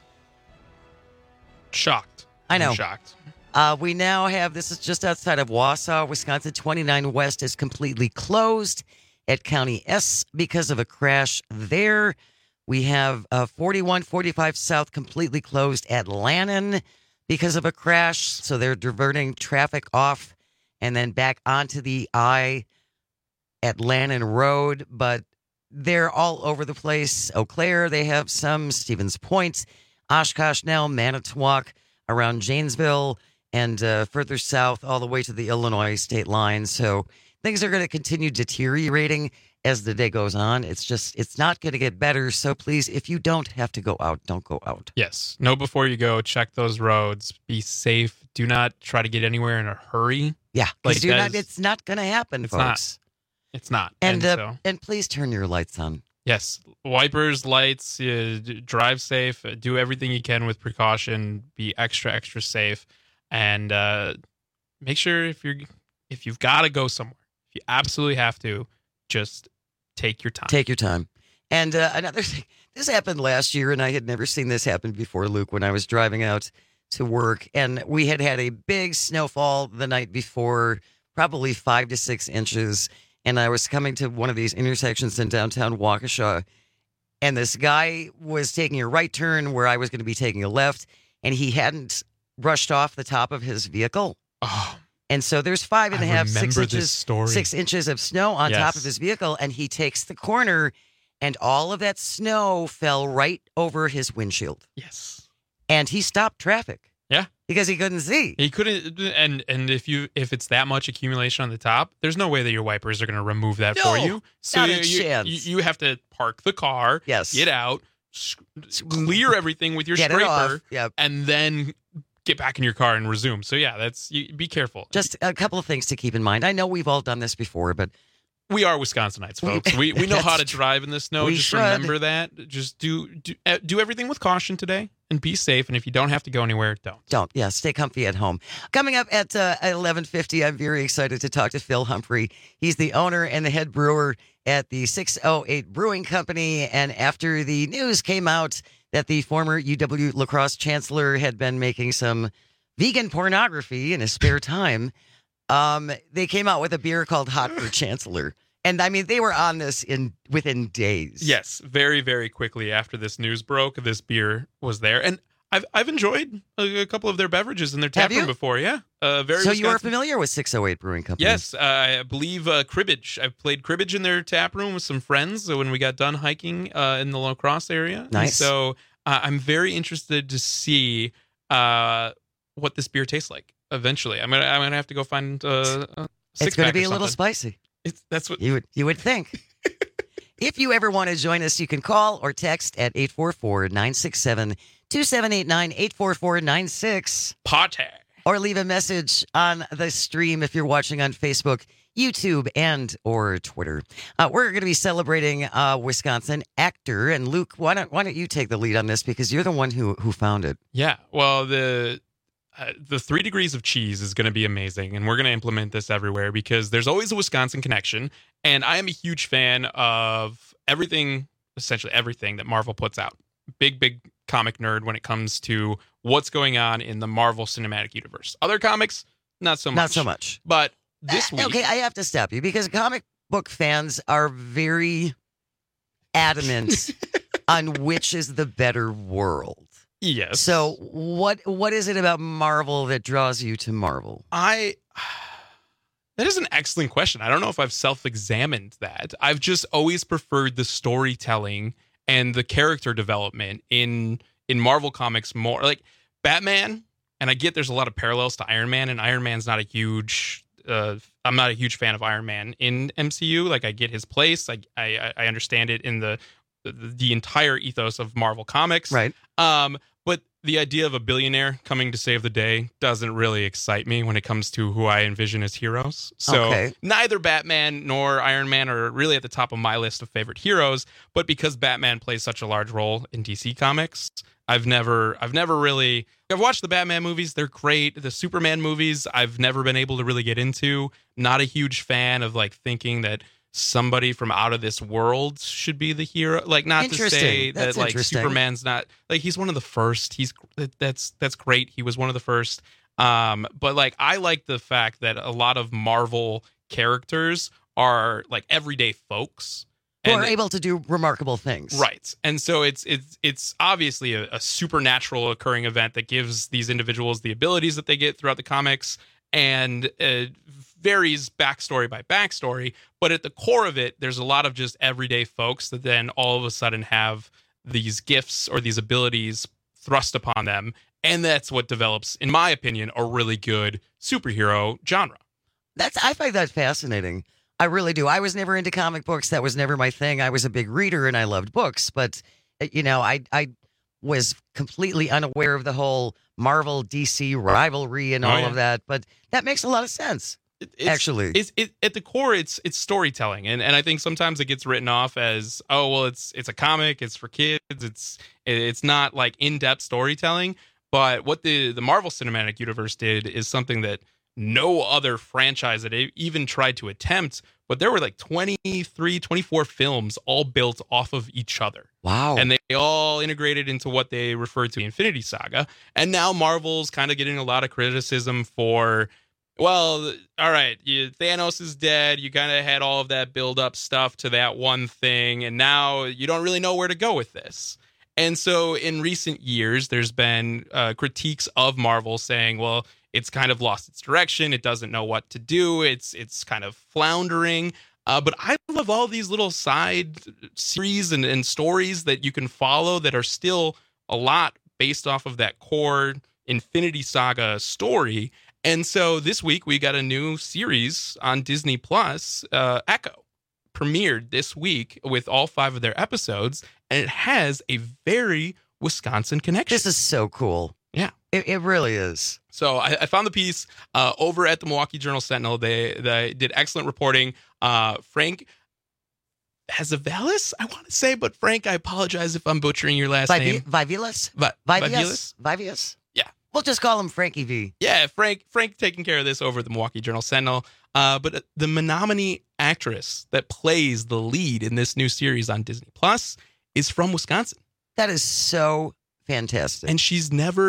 Shocked. I know. I'm shocked. We now have, this is just outside of Wausau, Wisconsin. 29 West is completely closed at County S because of a crash there. We have 4145 South completely closed at Lannon because of a crash. So they're diverting traffic off and then back onto the I at Lannon Road. But they're all over the place. Eau Claire, they have some. Stevens Point, Oshkosh now, Manitowoc, around Janesville, and further south all the way to the Illinois state line. So things are going to continue deteriorating as the day goes on. It's not going to get better. So please, if you don't have to go out, don't go out. Yes. Know before you go. Check those roads. Be safe. Do not try to get anywhere in a hurry. Yeah, because it's not going to happen, folks. It's not. And please turn your lights on. Yes. Wipers, lights, drive safe. Do everything you can with precaution. Be extra, extra safe. And make sure if you've got to go somewhere, if you absolutely have to, just take your time. Take your time. And another thing, this happened last year, and I had never seen this happen before, Luke, when I was driving out to work. And we had a big snowfall the night before, probably 5 to 6 inches. And I was coming to one of these intersections in downtown Waukesha, and this guy was taking a right turn where I was going to be taking a left, and he hadn't brushed off the top of his vehicle. Oh. And so there's 5.5, 6 inches of snow on top of his vehicle, and he takes the corner, and all of that snow fell right over his windshield. Yes. And he stopped traffic. Yeah. Because he couldn't see. He couldn't, and if it's that much accumulation on the top, there's no way that your wipers are going to remove that for you. So not a chance. You have to park the car, get out, clear everything with your Get it scraper, off. Yep. and then get back in your car and resume. So yeah, be careful. Just a couple of things to keep in mind. I know we've all done this before, but we are Wisconsinites, folks. We know how to drive in the snow. We Just should. remember that. Just do everything with caution today and be safe. And if you don't have to go anywhere, don't. Yeah, stay comfy at home. Coming up at 11:50, I'm very excited to talk to Phil Humphrey. He's the owner and the head brewer at the 608 Brewing Company. And after the news came out that the former UW La Crosse chancellor had been making some vegan pornography in his spare time, they came out with a beer called Hot for Chancellor. And I mean, they were on this within days. Yes, very, very quickly after this news broke, this beer was there. And I've enjoyed a couple of their beverages in their tap room before. Yeah. So you are familiar with 608 Brewing Company? Yes. I believe cribbage. I've played cribbage in their tap room with some friends when we got done hiking in the La Crosse area. Nice. And so I'm very interested to see what this beer tastes like eventually. I'm gonna have to go find it's going to be a little spicy. That's what you would think. If you ever want to join us, you can call or text at 844-967-2789, 844-96 Potter, or leave a message on the stream if you're watching on Facebook, YouTube, and or Twitter. We're going to be celebrating Wisconsin actor, and Luke, why don't you take the lead on this because you're the one who found it. Yeah, well, the 3 degrees of cheese is going to be amazing, and we're going to implement this everywhere because there's always a Wisconsin connection, and I am a huge fan of essentially everything that Marvel puts out. Big comic nerd when it comes to what's going on in the Marvel Cinematic Universe. Other comics, not so much. Not so much. But this week... Okay, I have to stop you because comic book fans are very adamant on which is the better world. Yes. So what is it about Marvel that draws you to Marvel? That is an excellent question. I don't know if I've self-examined that. I've just always preferred the storytelling and the character development in Marvel comics more. Like Batman, and I get there's a lot of parallels to Iron Man, and Iron Man's not a huge... I'm not a huge fan of Iron Man in MCU. Like I get his place. I understand it in the entire ethos of Marvel Comics. Right. But the idea of a billionaire coming to save the day doesn't really excite me when it comes to who I envision as heroes. So neither Batman nor Iron Man are really at the top of my list of favorite heroes, but because Batman plays such a large role in DC Comics, I've watched the Batman movies. They're great. The Superman movies, I've never been able to really get into. Not a huge fan of like thinking that somebody from out of this world should be the hero. Like, not to say that like Superman's not, like, he's one of the first. That's great. He was one of the first. But like, I like the fact that a lot of Marvel characters are like everyday folks who are able to do remarkable things. Right. And so it's obviously a supernatural occurring event that gives these individuals the abilities that they get throughout the comics, and varies backstory by backstory, but at the core of it, there's a lot of just everyday folks that then all of a sudden have these gifts or these abilities thrust upon them, and that's what develops, in my opinion, a really good superhero genre. I find that fascinating. I really do. I was never into comic books. That was never my thing. I was a big reader and I loved books, but I was completely unaware of the whole Marvel DC rivalry and all of that, but that makes a lot of sense. Actually, at the core, it's storytelling, and I think sometimes it gets written off as, oh well, it's a comic, it's for kids, it's not like in-depth storytelling. But what the Marvel Cinematic Universe did is something that no other franchise had even tried to attempt. But there were like 23, 24 films all built off of each other. Wow. And they all integrated into what they referred to the Infinity Saga. And now Marvel's kind of getting a lot of criticism for, well, all right, Thanos is dead. You kind of had all of that build-up stuff to that one thing, and now you don't really know where to go with this. And so in recent years, there's been critiques of Marvel saying, well, it's kind of lost its direction. It doesn't know what to do. It's kind of floundering. But I love all these little side series and stories that you can follow that are still a lot based off of that core Infinity Saga story. And so this week we got a new series on Disney Plus, Echo, premiered this week with all 5 of their episodes, and it has a very Wisconsin connection. This is so cool. Yeah. It really is. So I found the piece over at the Milwaukee Journal-Sentinel. They did excellent reporting. Frank Hazavelis, I want to say, but Frank, I apologize if I'm butchering your last name. Vivelis? Vivius? Yeah. We'll just call him Frankie V. Yeah, Frank taking care of this over at the Milwaukee Journal-Sentinel. But the Menominee actress that plays the lead in this new series on Disney Plus is from Wisconsin. That is so fantastic. And she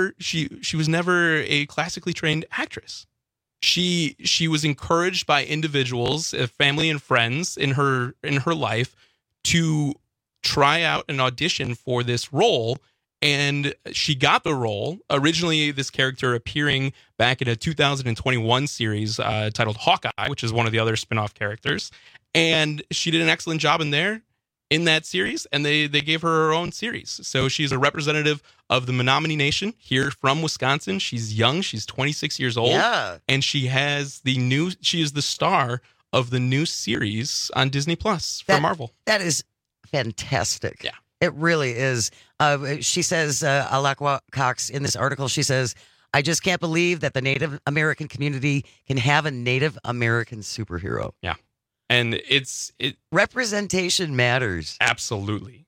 was never a classically trained actress. She was encouraged by individuals, family and friends in her life to try out an audition for this role. And she got the role. Originally, this character appearing back in a 2021 series titled Hawkeye, which is one of the other spinoff characters. And she did an excellent job in that series, and they gave her own series. So she's a representative of the Menominee Nation here from Wisconsin. She's young. She's 26 years old. Yeah. And she is the star of the new series on Disney Plus for Marvel. That is fantastic. Yeah. It really is. She says, Alakwa Cox, in this article, she says, I just can't believe that the Native American community can have a Native American superhero. Yeah. And representation matters. Absolutely.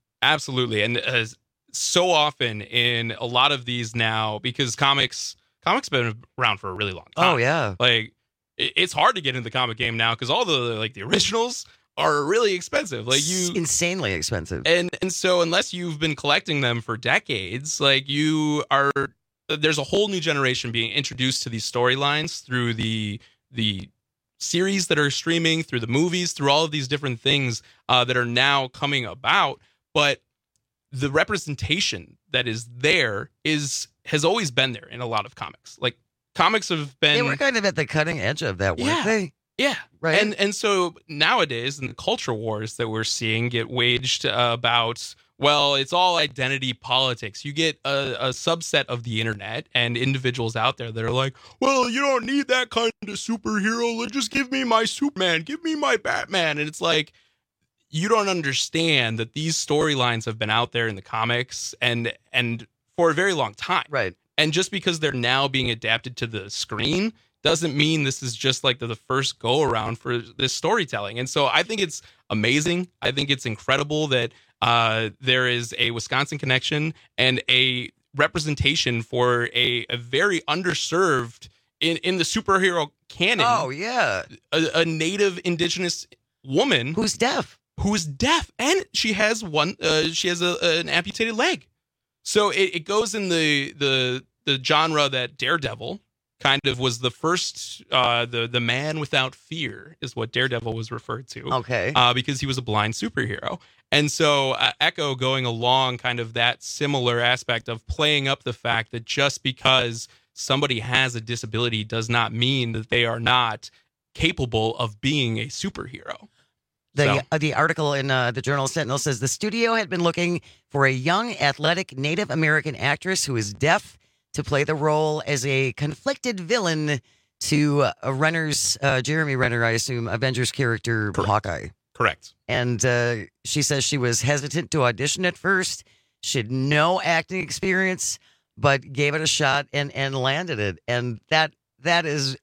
And so often in a lot of these now, because comics been around for a really long time. Oh, yeah. Like, it's hard to get into the comic game now because all the originals are really expensive. Like, insanely expensive. And so unless you've been collecting them for decades, like, there's a whole new generation being introduced to these storylines through the series that are streaming, through the movies, through all of these different things that are now coming about. But the representation that is there has always been there in a lot of comics. Like, comics have been... They were kind of at the cutting edge of that, weren't they? Yeah. Right. And so nowadays, in the culture wars that we're seeing get waged about, well, it's all identity politics. You get a subset of the internet and individuals out there that are like, well, you don't need that kind of superhero. Just give me my Superman. Give me my Batman. And it's like, you don't understand that these storylines have been out there in the comics. And for a very long time. Right. And just because they're now being adapted to the screen doesn't mean this is just like the first go around for this storytelling. And so I think it's amazing. I think it's incredible that there is a Wisconsin connection and a representation for a very underserved in the superhero canon. Oh, yeah. A native indigenous woman who's deaf. And she has an amputated leg. So it goes in the genre that Daredevil kind of was the first, the man without fear is what Daredevil was referred to. Okay. Because he was a blind superhero. And so Echo going along kind of that similar aspect of playing up the fact that just because somebody has a disability does not mean that they are not capable of being a superhero. The article in the Journal Sentinel says the studio had been looking for a young, athletic Native American actress who is deaf to play the role as a conflicted villain to Jeremy Renner, I assume, Avengers character Hawkeye. Correct. And she says she was hesitant to audition at first. She had no acting experience, but gave it a shot and landed it. And that's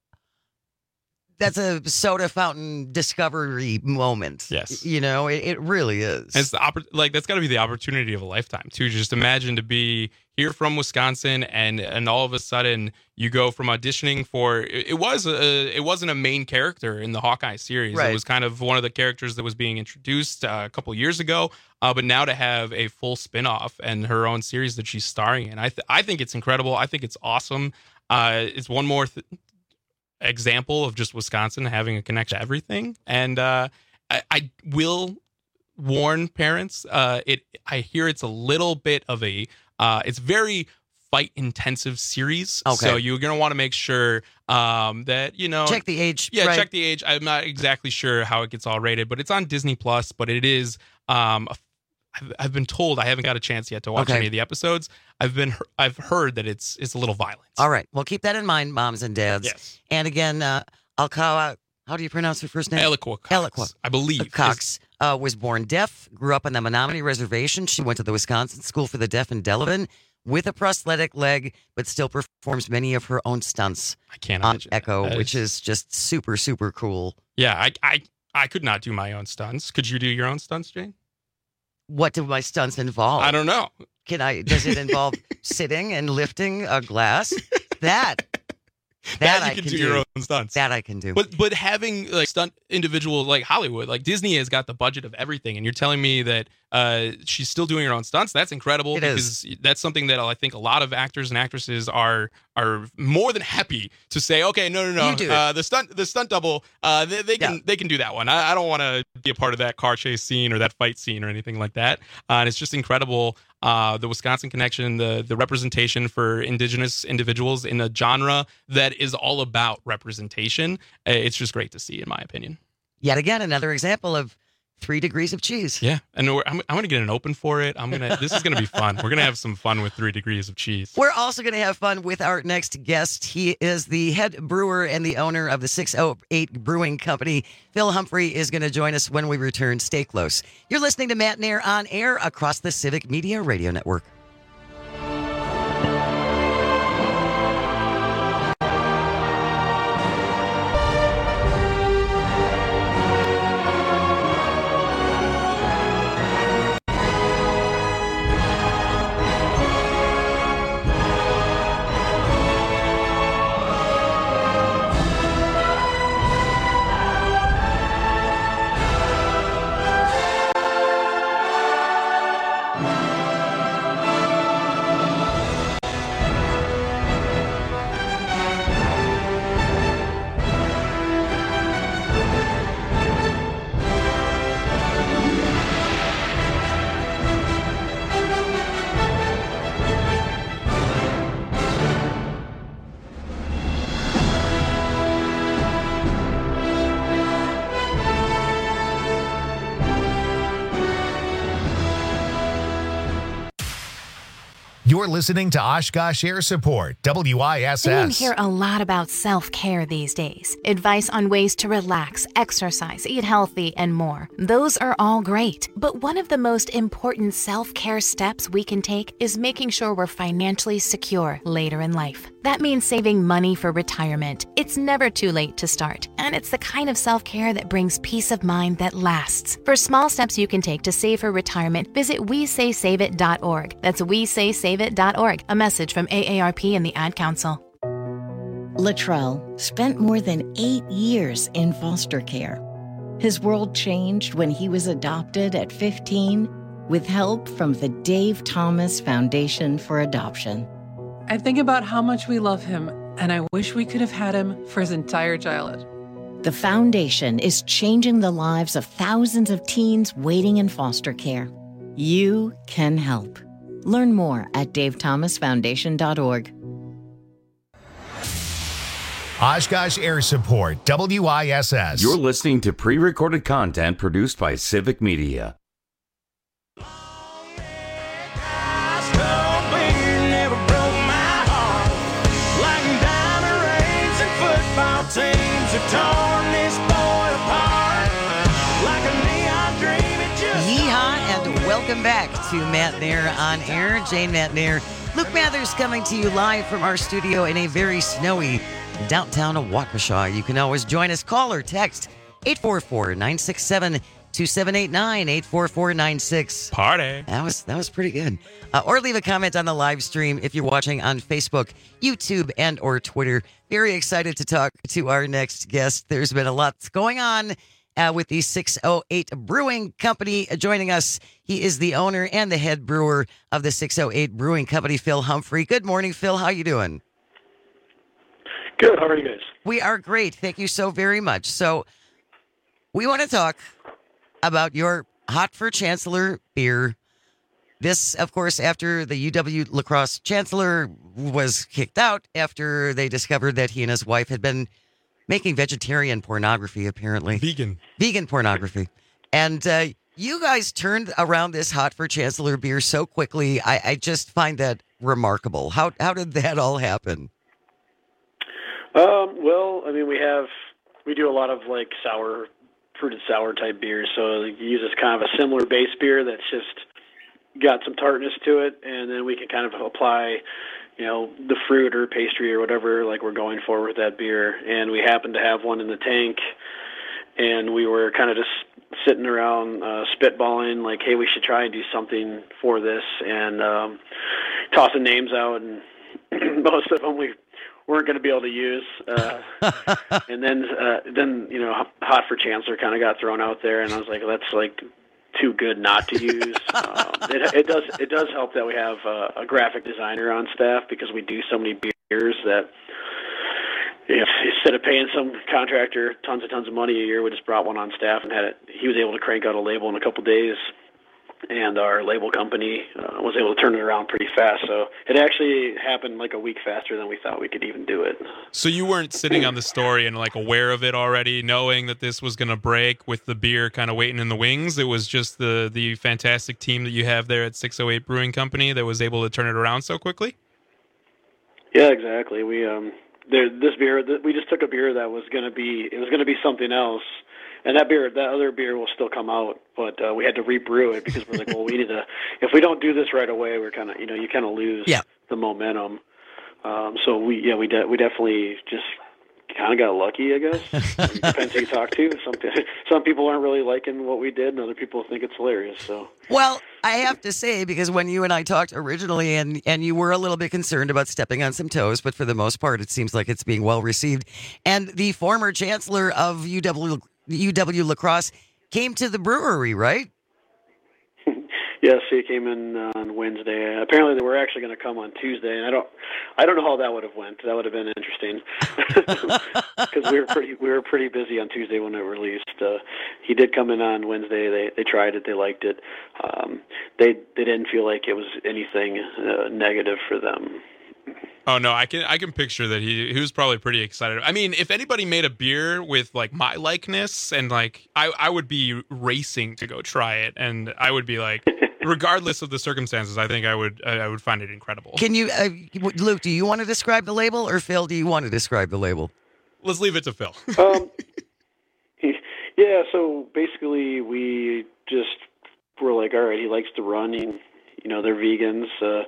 a soda fountain discovery moment. Yes. It really is. It's that's got to be the opportunity of a lifetime too. Just imagine to be here from Wisconsin and all of a sudden you go from auditioning for it wasn't a main character in the Hawkeye series. Right. It was kind of one of the characters that was being introduced a couple years ago. But now to have a full spinoff and her own series that she's starring in, I think it's incredible. I think it's awesome. It's one more example of just Wisconsin having a connection to everything. And I will warn parents. I hear it's a little bit of it's very fight intensive series. Okay. So you're going to want to make sure that, check the age. Yeah, right? check the age. I'm not exactly sure how it gets all rated, but it's on Disney Plus, but it is I've been told, I haven't got a chance yet to watch any of the episodes. I've heard that it's a little violent. All right. Well, keep that in mind, moms and dads. Yes. And again, Alkawa, how do you pronounce her first name? Eloqua Cox, I believe. Cox was born deaf, grew up on the Menominee Reservation. She went to the Wisconsin School for the Deaf in Delavan with a prosthetic leg, but still performs many of her own stunts. I can't on imagine Echo, which is just super, super cool. Yeah, I could not do my own stunts. Could you do your own stunts, Jane? What do my stunts involve? I don't know. Does it involve sitting and lifting a glass? That I can do. Your own stunts. That I can do. But having like stunt individuals like Hollywood, like Disney has got the budget of everything, and you're telling me that she's still doing her own stunts. That's incredible. Because that's something that I think a lot of actors and actresses are more than happy to say, okay, no. You do it. The stunt double, they can do that one. I don't want to be a part of that car chase scene or that fight scene or anything like that. And it's just incredible. The Wisconsin connection, the representation for indigenous individuals in a genre that is all about representation. It's just great to see, in my opinion. Yet again, another example of 3 degrees of cheese. Yeah, and I'm going to get an open for it. This is going to be fun. We're going to have some fun with 3 degrees of cheese. We're also going to have fun with our next guest. He is the head brewer and the owner of the 608 Brewing Company. Phil Humphrey is going to join us when we return. Stay close. You're listening to Matt Nair on air across the Civic Media Radio Network. You're listening to Oshkosh Air Support, WISS. You hear a lot about self-care these days. Advice on ways to relax, exercise, eat healthy, and more. Those are all great. But one of the most important self-care steps we can take is making sure we're financially secure later in life. That means saving money for retirement. It's never too late to start, and it's the kind of self-care that brings peace of mind that lasts. For small steps you can take to save for retirement, visit WeSaySaveIt.org. That's WeSaySaveIt.org. A message from AARP and the Ad Council. Latrell spent more than 8 years in foster care. His world changed when he was adopted at 15 with help from the Dave Thomas Foundation for Adoption. I think about how much we love him, and I wish we could have had him for his entire childhood. The foundation is changing the lives of thousands of teens waiting in foster care. You can help. Learn more at davethomasfoundation.org. Oshkosh Air Support, WISS. You're listening to pre-recorded content produced by Civic Media. Yeehaw, and welcome back to Matt Nair on Air. Jane Matt Nair. Luke Mathers coming to you live from our studio in a very snowy downtown Waukesha. You can always join us. Call or text 844-967-2789, 844-96. Party. That was pretty good. Or leave a comment on the live stream if you're watching on Facebook, YouTube, and or Twitter. Very excited to talk to our next guest. There's been a lot going on with the 608 Brewing Company. Joining us, he is the owner and the head brewer of the 608 Brewing Company, Phil Humphrey. Good morning, Phil. How you doing? Good. How are you guys? We are great. Thank you so very much. So we want to talk about your Hot for Chancellor beer. This, of course, after the UW La Crosse chancellor was kicked out after they discovered that he and his wife had been making vegetarian pornography, apparently. Vegan pornography. And you guys turned around this Hot for Chancellor beer so quickly. I just find that remarkable. How did that all happen? Well, I mean, we do a lot of like fruited sour type beers. So you use this kind of a similar base beer that's just got some tartness to it, and then we can kind of apply, the fruit or pastry or whatever like we're going for with that beer. And we happened to have one in the tank, and we were kind of just sitting around spitballing like, hey, we should try and do something for this, and tossing names out, and most of them we weren't going to be able to use. And then Hot for Chancellor kind of got thrown out there, and I was like, that's like too good not to use. It does help that we have a graphic designer on staff, because we do so many beers that instead of paying some contractor tons of money a year, we just brought one on staff and had it. He was able to crank out a label in a couple days, and our label company was able to turn it around pretty fast. So it actually happened like a week faster than we thought we could even do it. So you weren't sitting on the story and like aware of it already, knowing that this was going to break with the beer kind of waiting in the wings. It was just the fantastic team that you have there at 608 Brewing Company that was able to turn it around so quickly. Yeah, exactly. We just took a beer that was going to be something else. And that other beer will still come out, but we had to rebrew it because we're like, well, we need to. If we don't do this right away, we're kind of, you kind of lose the momentum. So we definitely just kind of got lucky, I guess. Depends who you talk to. Some people aren't really liking what we did, and other people think it's hilarious. So. Well, I have to say, because when you and I talked originally, and you were a little bit concerned about stepping on some toes, but for the most part, it seems like it's being well received. And the former chancellor of UW La Crosse came to the brewery, right? Yes, he came in on Wednesday. Apparently, they were actually going to come on Tuesday, and I don't know how that would have went. That would have been interesting because we were pretty busy on Tuesday when it released. He did come in on Wednesday. They tried it. They liked it. They didn't feel like it was anything negative for them. Oh no, I can picture that he was probably pretty excited. I mean, if anybody made a beer with like my likeness, and like I would be racing to go try it, and I would be like, regardless of the circumstances, I think I would find it incredible. Can you, Luke? Do you want to describe the label, or Phil? Do you want to describe the label? Let's leave it to Phil. Yeah. So basically, we just were like, all right, he likes to run. They're vegans.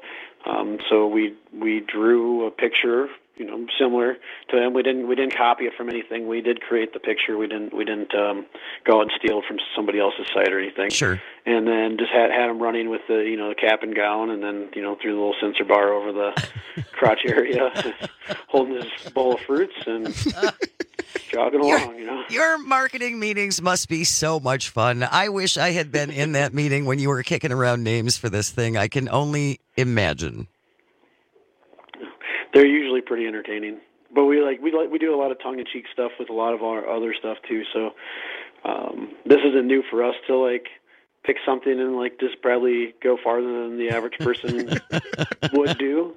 So we drew a picture, similar to them. We didn't copy it from anything. We did create the picture. We didn't go out and steal it from somebody else's site or anything. Sure. And then just had him running with the cap and gown, and then threw the little sensor bar over the crotch area, holding his bowl of fruits and jogging along. Your marketing meetings must be so much fun. I wish I had been in that meeting when you were kicking around names for this thing. I can only imagine. They're usually pretty entertaining, but we do a lot of tongue-in-cheek stuff with a lot of our other stuff too. So this isn't new for us to pick something and just probably go farther than the average person would do.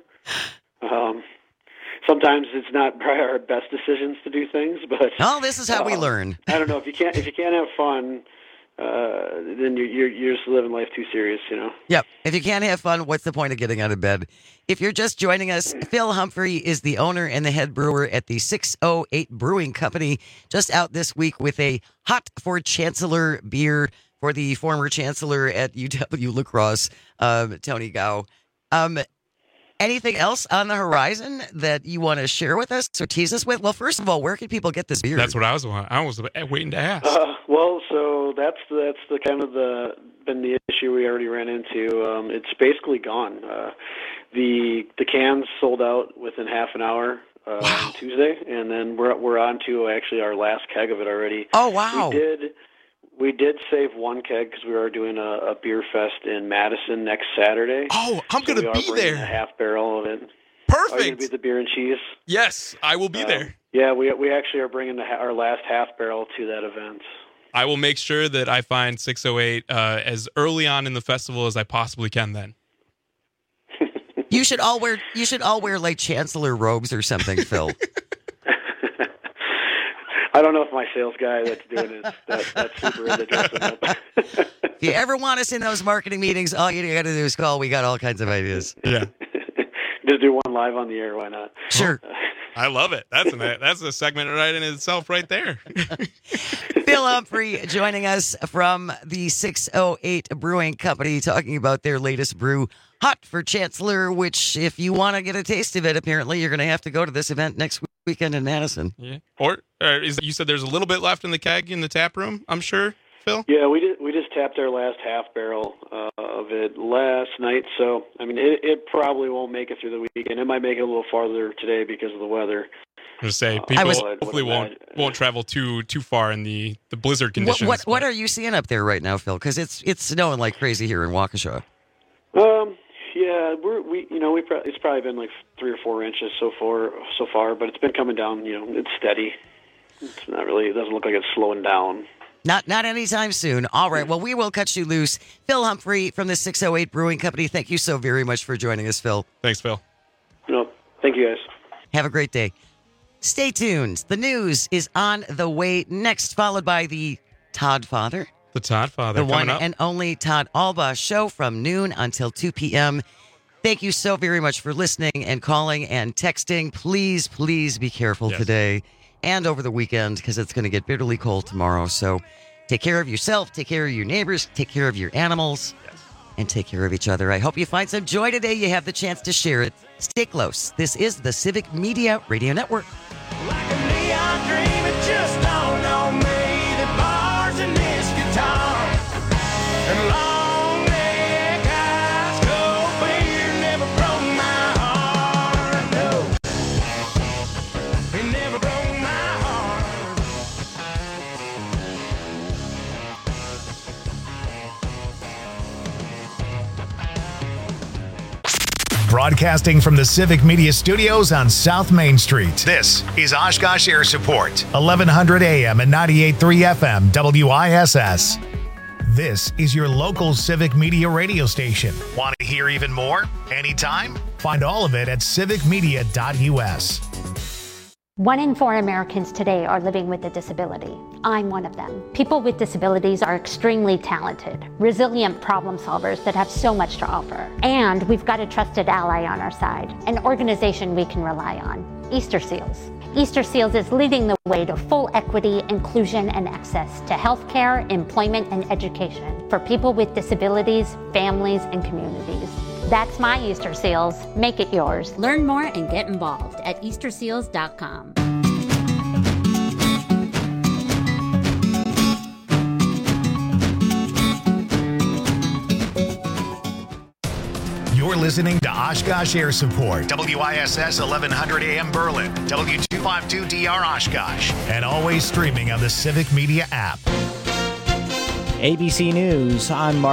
Sometimes it's not probably our best decisions to do things, but this is how we learn. I don't know, if you can't have fun, then you're just living life too serious, Yep. If you can't have fun, what's the point of getting out of bed? If you're just joining us, Phil Humphrey is the owner and the head brewer at the 608 Brewing Company, just out this week with a Hot for Chancellor beer for the former chancellor at UW La Crosse, Tony Gao. Anything else on the horizon that you want to share with us or tease us with? Well, first of all, where can people get this beer? That's what I was waiting to ask. So that's the kind of been the issue we already ran into. It's basically gone. The cans sold out within half an hour on Tuesday, and then we're on to actually our last keg of it already. Oh wow! We did save one keg because we are doing a beer fest in Madison next Saturday. Oh, I'm going to be there. A half barrel of it. Perfect. Are you going to be at the beer and cheese? Yes, I will be there. Yeah, we actually are bringing our last half barrel to that event. I will make sure that I find 608 as early on in the festival as I possibly can. Then you should all wear like chancellor robes or something, Phil. I don't know if my sales guy that's doing it that's super into dressing up. If you ever want us in those marketing meetings, all you got to do is call. We got all kinds of ideas. Yeah. Just do one live on the air. Why not? Sure. I love it. That's a segment right in itself right there. Phil Humphrey joining us from the 608 Brewing Company, talking about their latest brew, Hot for Chancellor, which if you want to get a taste of it, apparently you're going to have to go to this event next weekend in Madison. Yeah. Or you said there's a little bit left in the keg in the tap room, I'm sure, Phil? Yeah, we just tapped our last half barrel of it last night, so I mean it probably won't make it through the weekend. It might make it a little farther today because of the weather. I'm just saying, people hopefully won't travel too far in the blizzard conditions. What are you seeing up there right now, Phil? Because it's snowing like crazy here in Waukesha. Yeah, it's probably been like 3 or 4 inches so far, but it's been coming down. It's steady. It's not really. It doesn't look like it's slowing down. Not anytime soon. All right. Well, we will cut you loose. Phil Humphrey from the 608 Brewing Company. Thank you so very much for joining us, Phil. Thanks, Phil. No, thank you, guys. Have a great day. Stay tuned. The news is on the way next, followed by the Todd Father. The Todd Father. The one and only Todd Alba show from noon until 2 p.m. Thank you so very much for listening and calling and texting. Please, please be careful today and over the weekend because it's going to get bitterly cold tomorrow. So take care of yourself, take care of your neighbors, take care of your animals, and take care of each other. I hope you find some joy today. You have the chance to share it. Stay close. This is the Civic Media Radio Network. Like a neon dream, it just dawned on me that bars and this guitar and long neck ice cold beer never broke my heart. No, it never broke my heart. Broadcasting from the Civic Media Studios on South Main Street. This is Oshkosh Air Support, 1100 AM and 98.3 FM WISS. This is your local Civic Media radio station. Want to hear even more? Anytime? Find all of it at civicmedia.us. 1 in 4 Americans today are living with a disability. I'm one of them. People with disabilities are extremely talented, resilient problem solvers that have so much to offer. And we've got a trusted ally on our side, an organization we can rely on, Easter Seals. Easter Seals is leading the way to full equity, inclusion, and access to healthcare, employment, and education for people with disabilities, families, and communities. That's my Easter Seals. Make it yours. Learn more and get involved at easterseals.com. You're listening to Oshkosh Air Support, WISS 1100 AM Berlin, W252DR Oshkosh, and always streaming on the Civic Media app. ABC News, I'm Mark